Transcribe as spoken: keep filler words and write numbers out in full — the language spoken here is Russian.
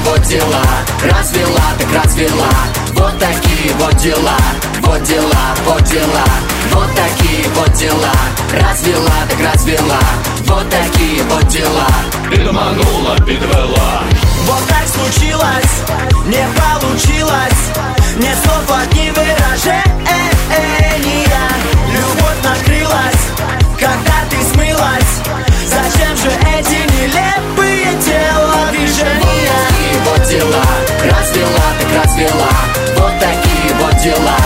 вот дела. Развела, так развела. Вот такие вот дела. Вот дела, вот дела. Вот такие вот дела. Развела, так развела. Вот такие вот дела. Підманула, підвела. Вот так случилось, не получилось. Нет слов, одни выражения. Любовь накрылась, когда ты смылась. Зачем же эти нелепые телодвижения? Вот такие вот дела. Развела, так развела. Вот такие вот дела.